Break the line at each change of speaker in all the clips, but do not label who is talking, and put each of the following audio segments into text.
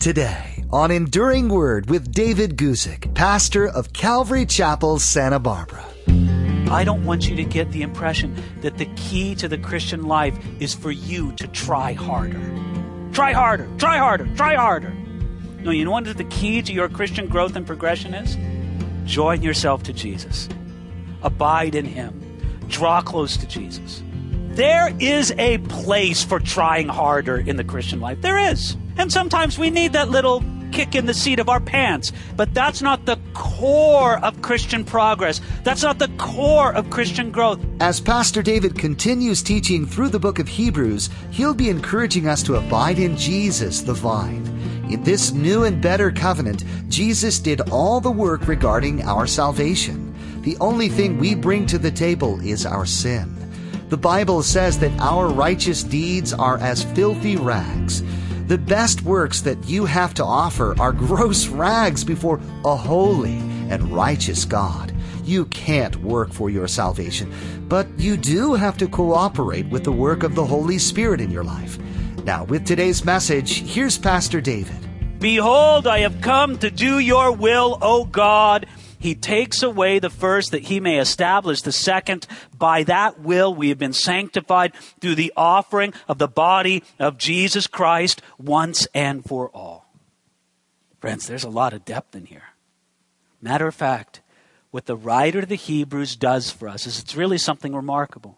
Today on Enduring Word with David Guzik, pastor of Calvary Chapel, Santa Barbara.
I don't want you to get the impression that the key to the Christian life is for you to try harder. Try harder, try harder, try harder. No, you know what the key to your Christian growth and progression is? Join yourself to Jesus. Abide in Him. Draw close to Jesus. There is a place for trying harder in the Christian life. There is. And sometimes we need that little kick in the seat of our pants. But that's not the core of Christian progress. That's not the core of Christian growth.
As Pastor David continues teaching through the book of Hebrews, he'll be encouraging us to abide in Jesus, the vine. In this new and better covenant, Jesus did all the work regarding our salvation. The only thing we bring to the table is our sin. The Bible says that our righteous deeds are as filthy rags. The best works that you have to offer are gross rags before a holy and righteous God. You can't work for your salvation, but you do have to cooperate with the work of the Holy Spirit in your life. Now, with today's message, here's Pastor David.
Behold, I have come to do your will, O God. He takes away the first that he may establish the second. By that will we have been sanctified through the offering of the body of Jesus Christ once and for all. Friends, there's a lot of depth in here. Matter of fact, what the writer of the Hebrews does for us is it's really something remarkable.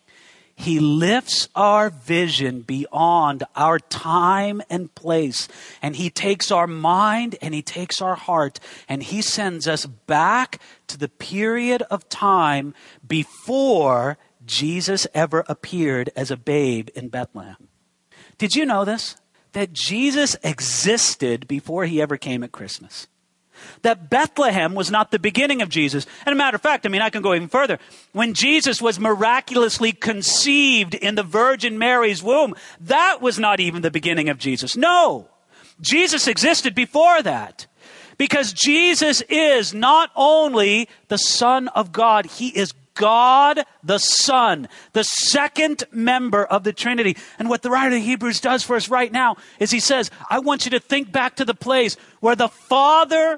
He lifts our vision beyond our time and place. And he takes our mind and he takes our heart and he sends us back to the period of time before Jesus ever appeared as a babe in Bethlehem. Did you know this? That Jesus existed before he ever came at Christmas. That Bethlehem was not the beginning of Jesus. And a matter of fact, I can go even further. When Jesus was miraculously conceived in the Virgin Mary's womb, that was not even the beginning of Jesus. No, Jesus existed before that. Because Jesus is not only the Son of God, He is God the Son, the second member of the Trinity. And what the writer of Hebrews does for us right now is he says, I want you to think back to the place where the Father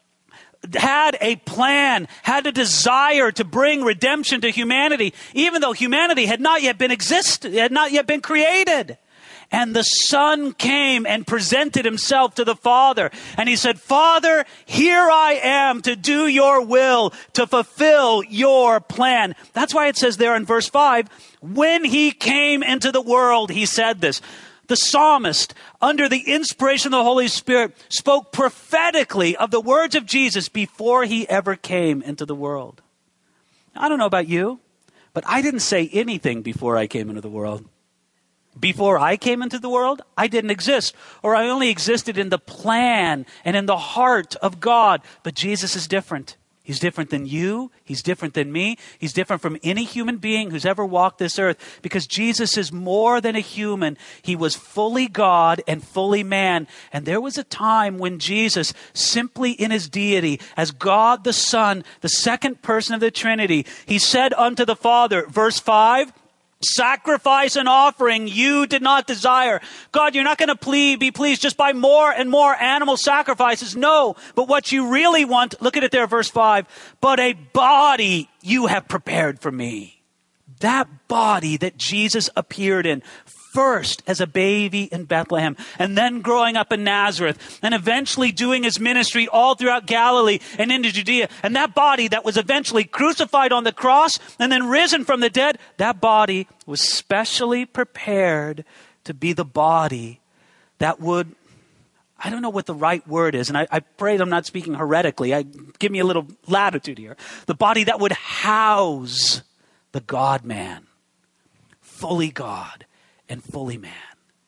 had a plan, had a desire to bring redemption to humanity, even though humanity had not yet been created. And the Son came and presented himself to the Father. And he said, Father, here I am to do your will, to fulfill your plan. That's why it says there in verse 5, when he came into the world, he said this. The psalmist, under the inspiration of the Holy Spirit, spoke prophetically of the words of Jesus before he ever came into the world. I don't know about you, but I didn't say anything before I came into the world. Before I came into the world, I didn't exist, or I only existed in the plan and in the heart of God. But Jesus is different. He's different than you. He's different than me. He's different from any human being who's ever walked this earth because Jesus is more than a human. He was fully God and fully man. And there was a time when Jesus, simply in his deity, as God the Son, the second person of the Trinity, he said unto the Father, verse 5, sacrifice and offering you did not desire. God, you're not going to be pleased just by more and more animal sacrifices. No, but what you really want, look at it there, verse 5, but a body you have prepared for me. That body that Jesus appeared in first as a baby in Bethlehem, and then growing up in Nazareth, and eventually doing his ministry all throughout Galilee and into Judea. And that body that was eventually crucified on the cross and then risen from the dead, that body was specially prepared to be the body that would, I don't know what the right word is, and I pray that I'm not speaking heretically. Give me a little latitude here. The body that would house the God-man, fully God and fully man.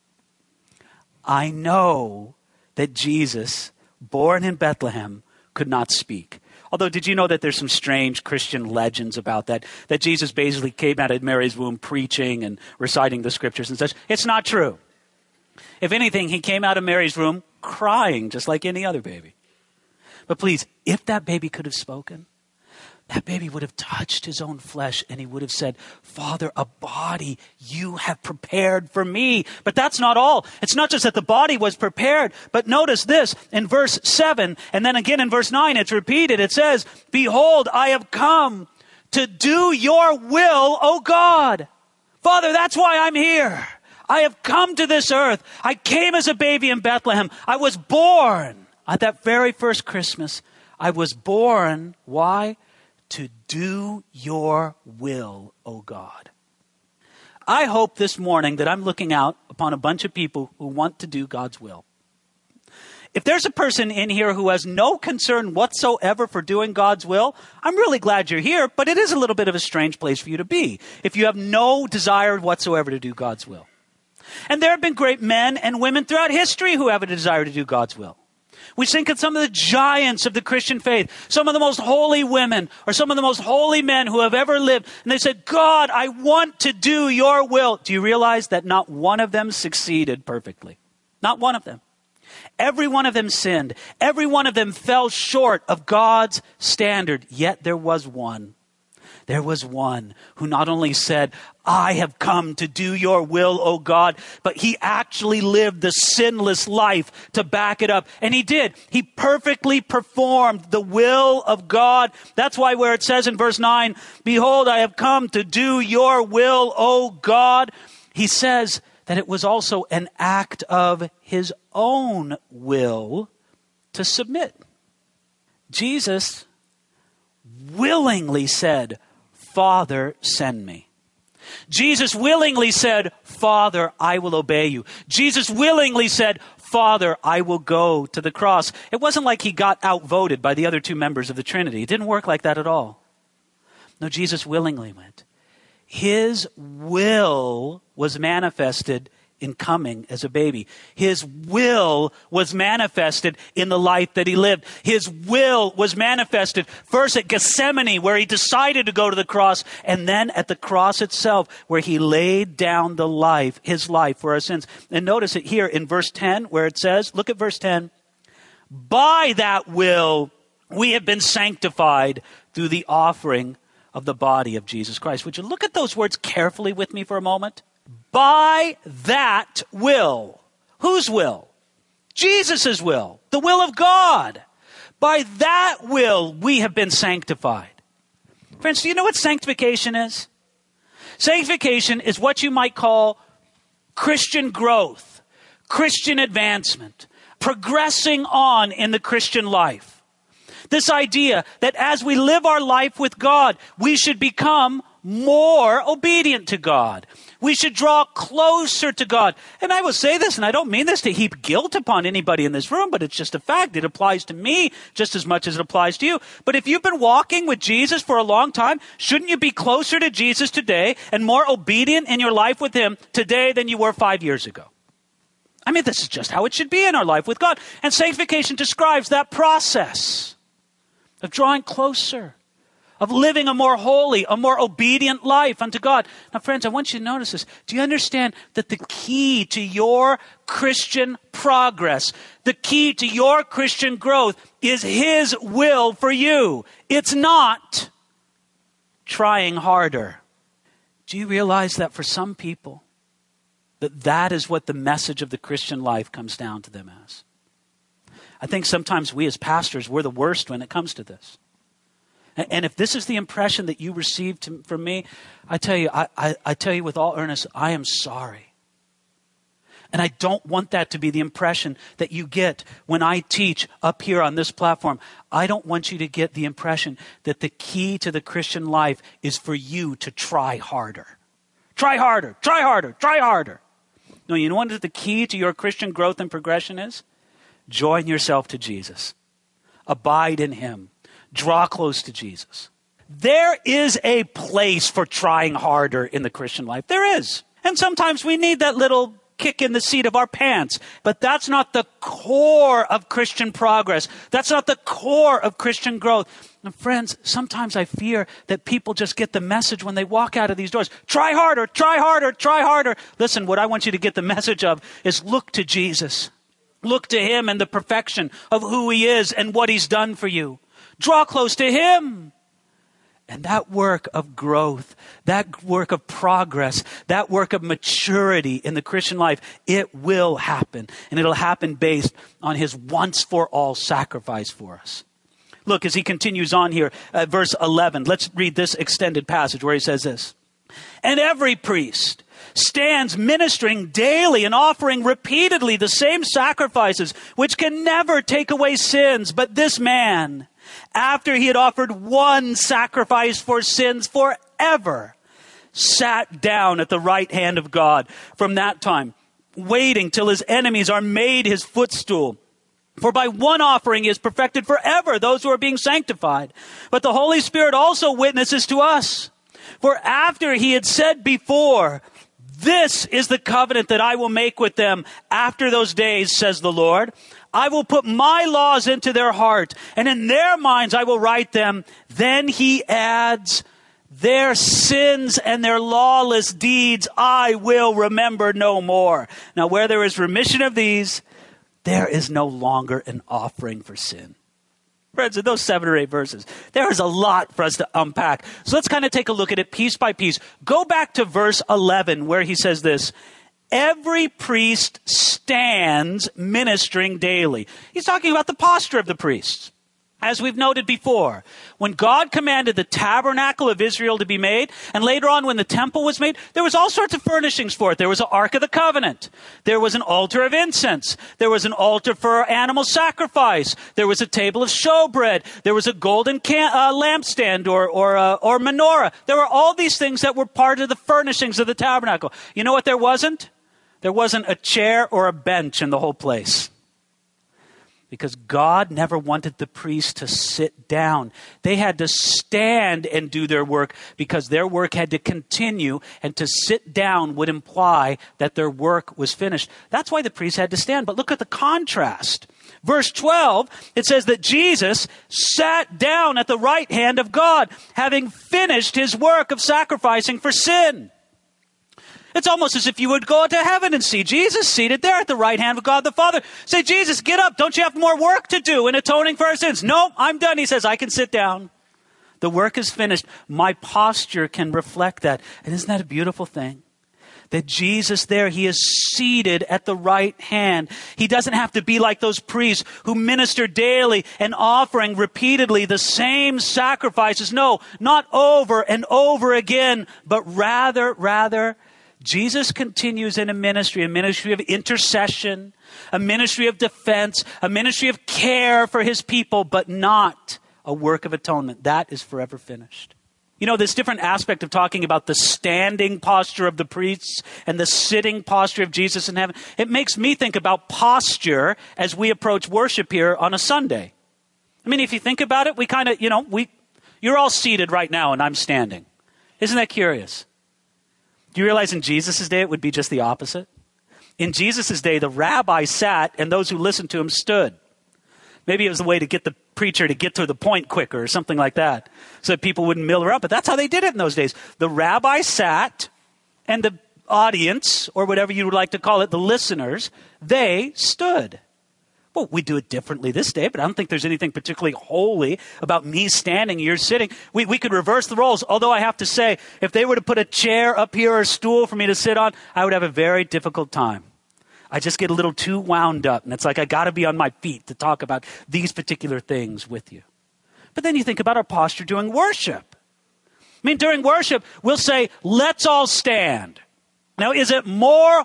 I know that Jesus, born in Bethlehem, could not speak. Although, did you know that there's some strange Christian legends about that? That Jesus basically came out of Mary's womb preaching and reciting the scriptures and such. It's not true. If anything, he came out of Mary's womb crying just like any other baby. But please, if that baby could have spoken, that baby would have touched his own flesh and he would have said, Father, a body you have prepared for me. But that's not all. It's not just that the body was prepared, but notice this in verse 7, and then again in verse 9, it's repeated. It says, behold, I have come to do your will, O God. Father, that's why I'm here. I have come to this earth. I came as a baby in Bethlehem. I was born at that very first Christmas. I was born, why? To do your will, O God. I hope this morning that I'm looking out upon a bunch of people who want to do God's will. If there's a person in here who has no concern whatsoever for doing God's will, I'm really glad you're here, but it is a little bit of a strange place for you to be if you have no desire whatsoever to do God's will. And there have been great men and women throughout history who have a desire to do God's will. We think of some of the giants of the Christian faith, some of the most holy women or some of the most holy men who have ever lived. And they said, God, I want to do your will. Do you realize that not one of them succeeded perfectly? Not one of them. Every one of them sinned. Every one of them fell short of God's standard. Yet there was one. There was one who not only said, I have come to do your will, O God, but he actually lived the sinless life to back it up. And he did. He perfectly performed the will of God. That's why where it says in verse 9, behold, I have come to do your will, O God. He says that it was also an act of his own will to submit. Jesus willingly said, Father, send me. Jesus willingly said, Father, I will obey you. Jesus willingly said, Father, I will go to the cross. It wasn't like he got outvoted by the other two members of the Trinity. It didn't work like that at all. No, Jesus willingly went. His will was manifested in coming as a baby. His will was manifested in the life that he lived. His will was manifested first at Gethsemane, where he decided to go to the cross, and then at the cross itself, where he laid down his life for our sins. And notice it here in verse 10, where it says, look at verse 10, by that will we have been sanctified through the offering of the body of Jesus Christ. Would you look at those words carefully with me for a moment? By that will. Whose will? Jesus' will. The will of God. By that will we have been sanctified. Friends, do you know what sanctification is? Sanctification is what you might call Christian growth, Christian advancement, progressing on in the Christian life. This idea that as we live our life with God, we should become more obedient to God. We should draw closer to God. And I will say this, and I don't mean this to heap guilt upon anybody in this room, but it's just a fact. It applies to me just as much as it applies to you. But if you've been walking with Jesus for a long time, shouldn't you be closer to Jesus today and more obedient in your life with him today than you were 5 years ago? I mean, this is just how it should be in our life with God. And sanctification describes that process of drawing closer, of living a more holy, a more obedient life unto God. Now, friends, I want you to notice this. Do you understand that the key to your Christian progress, the key to your Christian growth is his will for you? It's not trying harder. Do you realize that for some people, that is what the message of the Christian life comes down to them as? I think sometimes we as pastors, we're the worst when it comes to this. And if this is the impression that you received from me, I tell you, I tell you with all earnestness, I am sorry. And I don't want that to be the impression that you get when I teach up here on this platform. I don't want you to get the impression that the key to the Christian life is for you to try harder. Try harder, try harder, try harder. No, you know what the key to your Christian growth and progression is? Join yourself to Jesus. Abide in him. Draw close to Jesus. There is a place for trying harder in the Christian life. There is. And sometimes we need that little kick in the seat of our pants. But that's not the core of Christian progress. That's not the core of Christian growth. And friends, sometimes I fear that people just get the message when they walk out of these doors. Try harder, try harder, try harder. Listen, what I want you to get the message of is look to Jesus. Look to him and the perfection of who he is and what he's done for you. Draw close to him. And that work of growth, that work of progress, that work of maturity in the Christian life, it will happen. And it'll happen based on his once for all sacrifice for us. Look, as he continues on here at verse 11, let's read this extended passage where he says this. And every priest stands ministering daily and offering repeatedly the same sacrifices, which can never take away sins. But this man, after he had offered one sacrifice for sins forever, sat down at the right hand of God from that time, waiting till his enemies are made his footstool. For by one offering he has perfected forever those who are being sanctified. But the Holy Spirit also witnesses to us. For after he had said before, this is the covenant that I will make with them after those days, says the Lord. I will put my laws into their heart, and in their minds I will write them. Then he adds, their sins and their lawless deeds I will remember no more. Now where there is remission of these, there is no longer an offering for sin. Friends, in those 7 or 8 verses, there is a lot for us to unpack. So let's kind of take a look at it piece by piece. Go back to verse 11 where he says this. Every priest stands ministering daily. He's talking about the posture of the priests. As we've noted before, when God commanded the tabernacle of Israel to be made, and later on when the temple was made, there was all sorts of furnishings for it. There was an Ark of the Covenant. There was an altar of incense. There was an altar for animal sacrifice. There was a table of showbread. There was a golden lampstand or menorah. There were all these things that were part of the furnishings of the tabernacle. You know what there wasn't? There wasn't a chair or a bench in the whole place. Because God never wanted the priests to sit down. They had to stand and do their work because their work had to continue, and to sit down would imply that their work was finished. That's why the priests had to stand. But look at the contrast. Verse 12, it says that Jesus sat down at the right hand of God, having finished his work of sacrificing for sin. It's almost as if you would go to heaven and see Jesus seated there at the right hand of God the Father. Say, Jesus, get up. Don't you have more work to do in atoning for our sins? No, I'm done. He says, I can sit down. The work is finished. My posture can reflect that. And isn't that a beautiful thing? That Jesus there, he is seated at the right hand. He doesn't have to be like those priests who minister daily and offering repeatedly the same sacrifices. No, not over and over again, but rather, Jesus continues in a ministry of intercession, a ministry of defense, a ministry of care for his people, but not a work of atonement. That is forever finished. You know, this different aspect of talking about the standing posture of the priests and the sitting posture of Jesus in heaven, it makes me think about posture as we approach worship here on a Sunday. I mean, if you think about it, we kind of, you're all seated right now and I'm standing. Isn't that curious? Do you realize in Jesus' day it would be just the opposite? In Jesus' day, the rabbi sat and those who listened to him stood. Maybe it was the way to get the preacher to get to the point quicker or something like that, so that people wouldn't mill her up. But that's how they did it in those days. The rabbi sat, and the audience, or whatever you would like to call it, the listeners, they stood. Well, we do it differently this day, but I don't think there's anything particularly holy about me standing, you're sitting. We could reverse the roles, although I have to say, if they were to put a chair up here or a stool for me to sit on, I would have a very difficult time. I just get a little too wound up, and it's like I got to be on my feet to talk about these particular things with you. But then you think about our posture during worship. I mean, during worship, we'll say, let's all stand. Now, is it more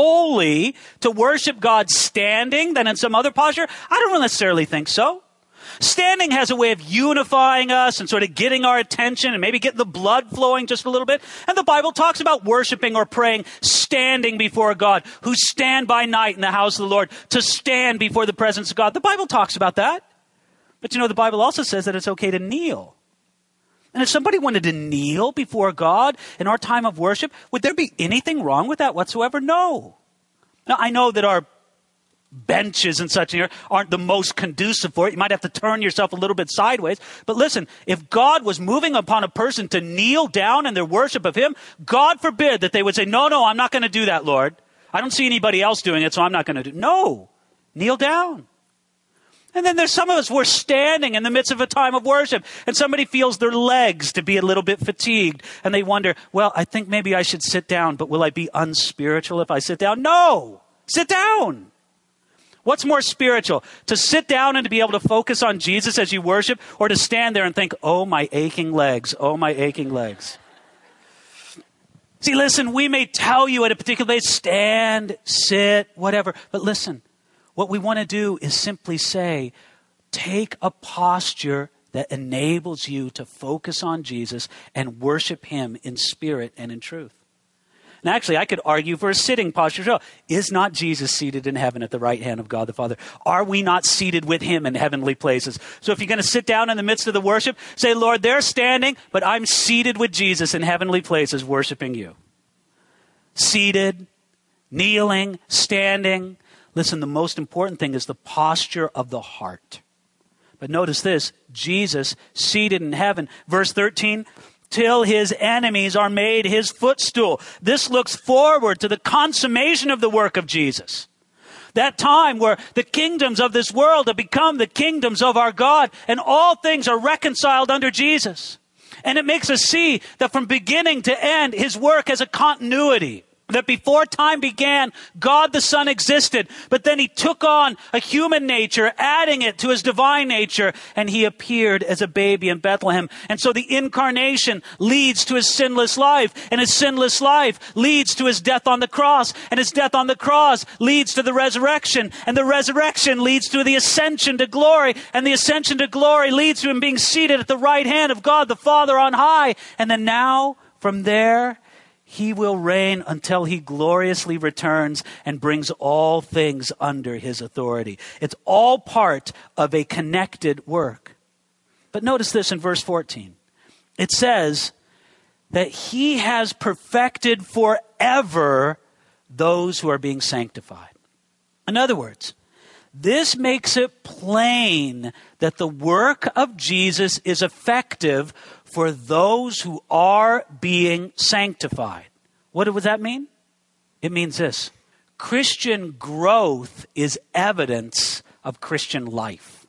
holy to worship God standing than in some other posture? I don't necessarily think so. Standing has a way of unifying us and sort of getting our attention and maybe getting the blood flowing just a little bit. And the Bible talks about worshiping or praying, standing before God, who stand by night in the house of the Lord, to stand before the presence of God. The Bible talks about that. But the Bible also says that it's okay to kneel. And if somebody wanted to kneel before God in our time of worship, would there be anything wrong with that whatsoever? No. Now, I know that our benches and such here aren't the most conducive for it. You might have to turn yourself a little bit sideways. But listen, if God was moving upon a person to kneel down in their worship of him, God forbid that they would say, no, I'm not going to do that, Lord. I don't see anybody else doing it, so I'm not going to do it. No, kneel down. And then there's some of us, we're standing in the midst of a time of worship, and somebody feels their legs to be a little bit fatigued, and they wonder, well, I think maybe I should sit down, but will I be unspiritual if I sit down? No! Sit down! What's more spiritual? To sit down and to be able to focus on Jesus as you worship, or to stand there and think, oh, my aching legs, oh, my aching legs. See, listen, we may tell you at a particular place, stand, sit, whatever, but listen. What we want to do is simply say, take a posture that enables you to focus on Jesus and worship him in spirit and in truth. And actually, I could argue for a sitting posture as well. Is not Jesus seated in heaven at the right hand of God the Father? Are we not seated with him in heavenly places? So if you're going to sit down in the midst of the worship, say, Lord, they're standing, but I'm seated with Jesus in heavenly places worshiping you. Seated, kneeling, standing. Listen, the most important thing is the posture of the heart. But notice this, Jesus seated in heaven. Verse 13, till his enemies are made his footstool. This looks forward to the consummation of the work of Jesus. That time where the kingdoms of this world have become the kingdoms of our God, and all things are reconciled under Jesus. And it makes us see that from beginning to end, his work has a continuity. That before time began, God the Son existed, but then he took on a human nature, adding it to his divine nature, and he appeared as a baby in Bethlehem. And so the incarnation leads to his sinless life, and his sinless life leads to his death on the cross, and his death on the cross leads to the resurrection, and the resurrection leads to the ascension to glory, and the ascension to glory leads to him being seated at the right hand of God the Father on high. And then now, from there, he will reign until he gloriously returns and brings all things under his authority. It's all part of a connected work. But notice this in verse 14. It says that he has perfected forever those who are being sanctified. In other words, this makes it plain that the work of Jesus is effective for those who are being sanctified. What does that mean? It means this. Christian growth is evidence of Christian life.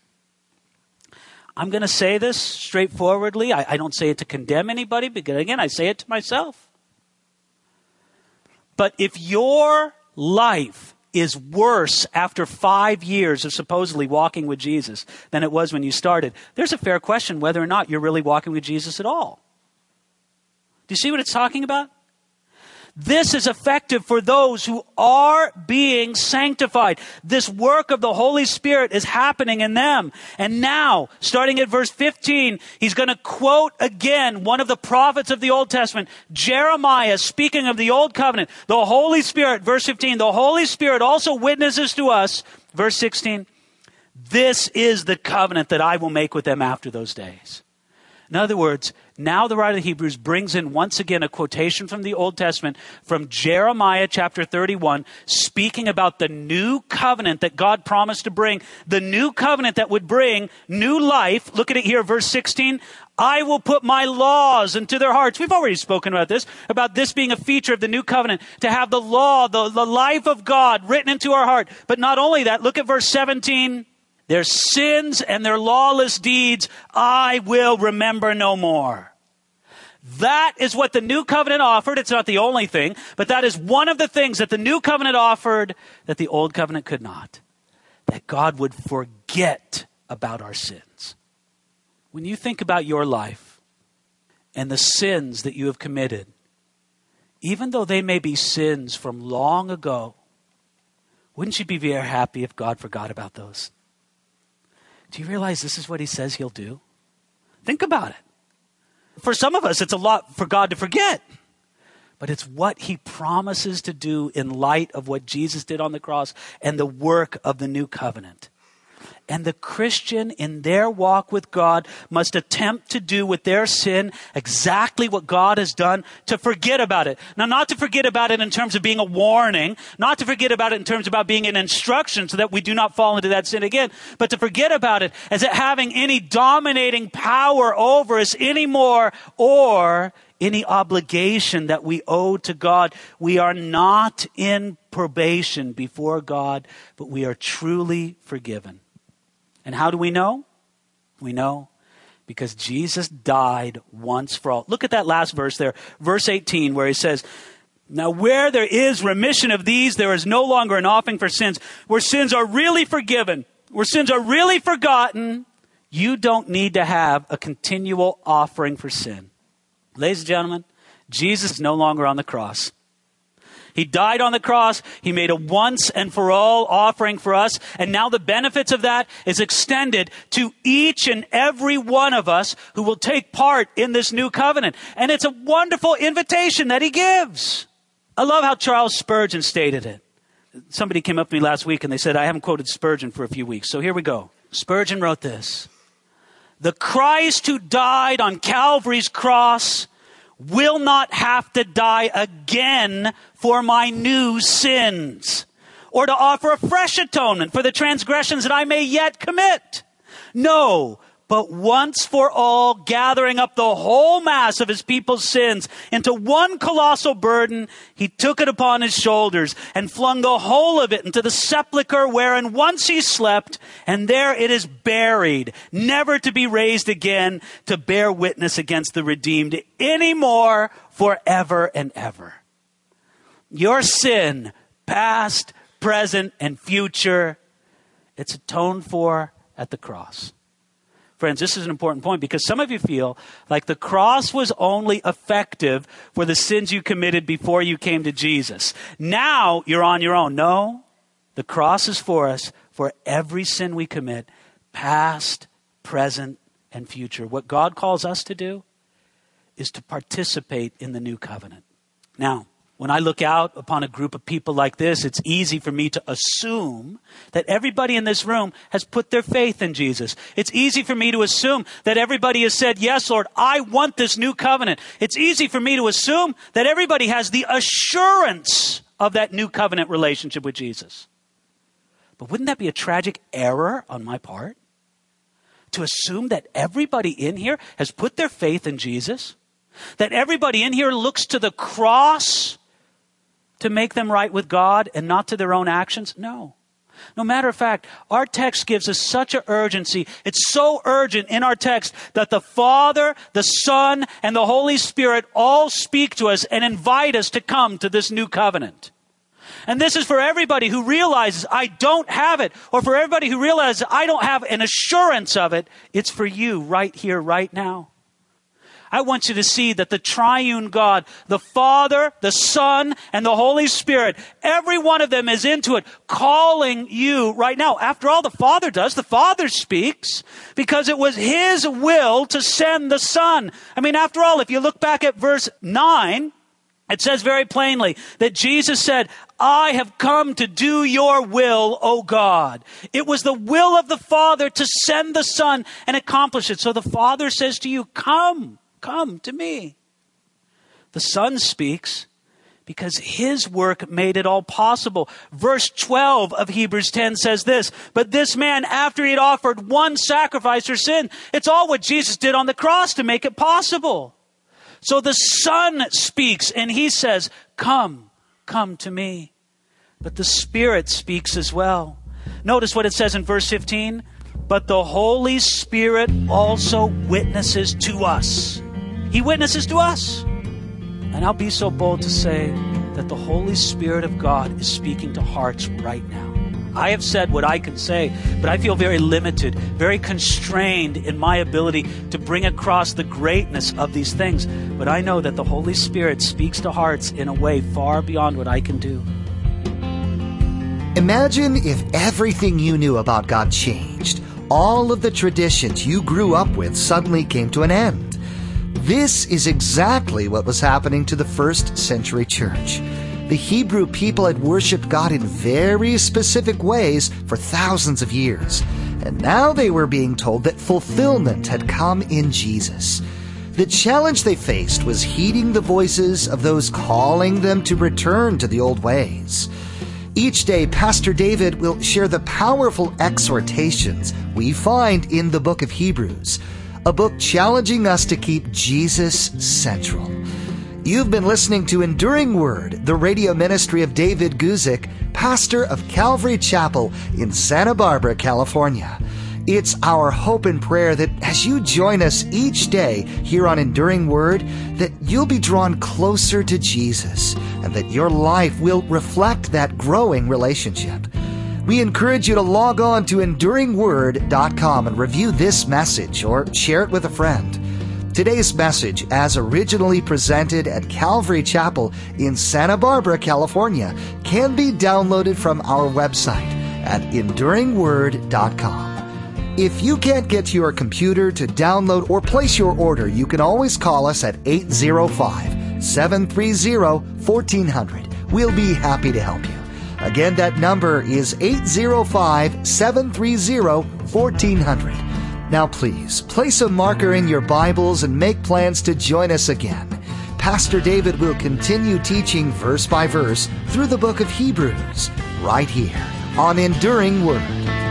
I'm going to say this straightforwardly. I don't say it to condemn anybody, because again, I say it to myself. But if your life is worse after 5 years of supposedly walking with Jesus than it was when you started, there's a fair question whether or not you're really walking with Jesus at all. Do you see what it's talking about? This is effective for those who are being sanctified. This work of the Holy Spirit is happening in them. And now, starting at verse 15, he's going to quote again one of the prophets of the Old Testament, Jeremiah, speaking of the Old Covenant. The Holy Spirit, verse 15, the Holy Spirit also witnesses to us, verse 16, this is the covenant that I will make with them after those days. In other words, now the writer of Hebrews brings in once again a quotation from the Old Testament from Jeremiah chapter 31, speaking about the new covenant that God promised to bring, the new covenant that would bring new life. Look at it here, verse 16. I will put my laws into their hearts. We've already spoken about this being a feature of the new covenant, to have the law, the life of God written into our heart. But not only that, look at verse 17. Their sins and their lawless deeds I will remember no more. That is what the new covenant offered. It's not the only thing, but that is one of the things that the new covenant offered that the old covenant could not. That God would forget about our sins. When you think about your life and the sins that you have committed, even though they may be sins from long ago, wouldn't you be very happy if God forgot about those? Do you realize this is what he says he'll do? Think about it. For some of us, it's a lot for God to forget. But it's what he promises to do in light of what Jesus did on the cross and the work of the new covenant. And the Christian in their walk with God must attempt to do with their sin exactly what God has done, to forget about it. Now, not to forget about it in terms of being a warning, not to forget about it in terms about being an instruction so that we do not fall into that sin again, but to forget about it as it having any dominating power over us anymore, or any obligation that we owe to God. We are not in probation before God, but we are truly forgiven. And how do we know? We know because Jesus died once for all. Look at that last verse there, verse 18, where he says, now where there is remission of these, there is no longer an offering for sins. Where sins are really forgiven, where sins are really forgotten, you don't need to have a continual offering for sin. Ladies and gentlemen, Jesus is no longer on the cross. He died on the cross. He made a once and for all offering for us. And now the benefits of that is extended to each and every one of us who will take part in this new covenant. And it's a wonderful invitation that he gives. I love how Charles Spurgeon stated it. Somebody came up to me last week and they said, I haven't quoted Spurgeon for a few weeks. So here we go. Spurgeon wrote this. The Christ who died on Calvary's cross will not have to die again for my new sins, or to offer a fresh atonement for the transgressions that I may yet commit. No, but once for all, gathering up the whole mass of his people's sins into one colossal burden, he took it upon his shoulders and flung the whole of it into the sepulchre wherein once he slept, and there it is buried, never to be raised again, to bear witness against the redeemed anymore, forever and ever. Your sin, past, present, and future, it's atoned for at the cross. Friends, this is an important point because some of you feel like the cross was only effective for the sins you committed before you came to Jesus. Now you're on your own. No, the cross is for us for every sin we commit, past, present, and future. What God calls us to do is to participate in the new covenant. Now, when I look out upon a group of people like this, it's easy for me to assume that everybody in this room has put their faith in Jesus. It's easy for me to assume that everybody has said, yes, Lord, I want this new covenant. It's easy for me to assume that everybody has the assurance of that new covenant relationship with Jesus. But wouldn't that be a tragic error on my part? To assume that everybody in here has put their faith in Jesus? That everybody in here looks to the cross to make them right with God and not to their own actions? No. No matter of fact, our text gives us such an urgency. It's so urgent in our text that the Father, the Son, and the Holy Spirit all speak to us and invite us to come to this new covenant. And this is for everybody who realizes I don't have it, or for everybody who realizes I don't have an assurance of it. It's for you right here, right now. I want you to see that the triune God, the Father, the Son, and the Holy Spirit, every one of them is into it, calling you right now. After all, the Father does. The Father speaks because it was his will to send the Son. I mean, after all, if you look back at verse 9, it says very plainly that Jesus said, I have come to do your will, O God. It was the will of the Father to send the Son and accomplish it. So the Father says to you, come to me. The Son speaks because his work made it all possible. Verse 12 of Hebrews 10 says this, but this man, after he had offered one sacrifice for sin, it's all what Jesus did on the cross to make it possible. So the Son speaks and he says, come to me. But the Spirit speaks as well. Notice what it says in verse 15. But the Holy Spirit also witnesses to us. He witnesses to us. And I'll be so bold to say that the Holy Spirit of God is speaking to hearts right now. I have said what I can say, but I feel very limited, very constrained in my ability to bring across the greatness of these things. But I know that the Holy Spirit speaks to hearts in a way far beyond what I can do.
Imagine if everything you knew about God changed. All of the traditions you grew up with suddenly came to an end. This is exactly what was happening to the first century church. The Hebrew people had worshipped God in very specific ways for thousands of years, and now they were being told that fulfillment had come in Jesus. The challenge they faced was heeding the voices of those calling them to return to the old ways. Each day, Pastor David will share the powerful exhortations we find in the book of Hebrews, a book challenging us to keep Jesus central. You've been listening to Enduring Word, the radio ministry of David Guzik, pastor of Calvary Chapel in Santa Barbara, California. It's our hope and prayer that as you join us each day here on Enduring Word, that you'll be drawn closer to Jesus and that your life will reflect that growing relationship. We encourage you to log on to EnduringWord.com and review this message or share it with a friend. Today's message, as originally presented at Calvary Chapel in Santa Barbara, California, can be downloaded from our website at EnduringWord.com. If you can't get to your computer to download or place your order, you can always call us at 805-730-1400. We'll be happy to help you. Again, that number is 805-730-1400. Now please, place a marker in your Bibles and make plans to join us again. Pastor David will continue teaching verse by verse through the book of Hebrews, right here on Enduring Word.